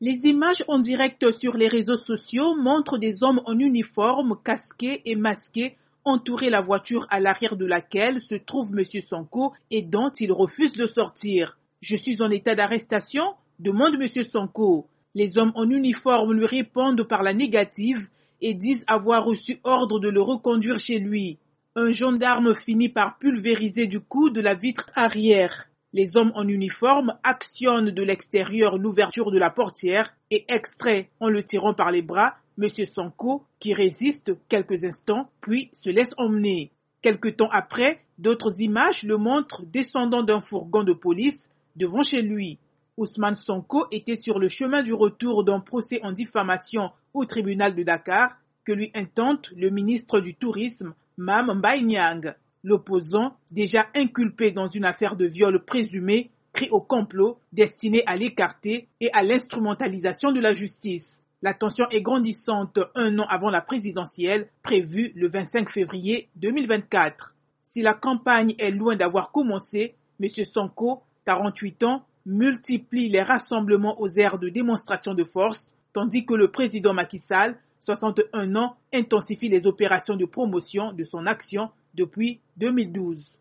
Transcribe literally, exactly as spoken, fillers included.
Les images en direct sur les réseaux sociaux montrent des hommes en uniforme, casqués et masqués, entourés la voiture à l'arrière de laquelle se trouve M. Sonko et dont il refuse de sortir. « Je suis en état d'arrestation ?» demande M. Sonko. Les hommes en uniforme lui répondent par la négative et disent avoir reçu ordre de le reconduire chez lui. Un gendarme finit par pulvériser du coup de la vitre arrière. Les hommes en uniforme actionnent de l'extérieur l'ouverture de la portière et extraient, en le tirant par les bras, M. Sonko, qui résiste quelques instants, puis se laisse emmener. Quelque temps après, d'autres images le montrent descendant d'un fourgon de police devant chez lui. Ousmane Sonko était sur le chemin du retour d'un procès en diffamation au tribunal de Dakar que lui intente le ministre du Tourisme, Mame Mbaye Niang. L'opposant, déjà inculpé dans une affaire de viol présumé, crie au complot destiné à l'écarter et à l'instrumentalisation de la justice. La tension est grandissante un an avant la présidentielle, prévue le vingt-cinq février deux mille vingt-quatre. Si la campagne est loin d'avoir commencé, M. Sonko, quarante-huit ans, multiplie les rassemblements aux aires de démonstration de force, tandis que le président Macky Sall, soixante et un ans, intensifie les opérations de promotion de son action depuis deux mille douze.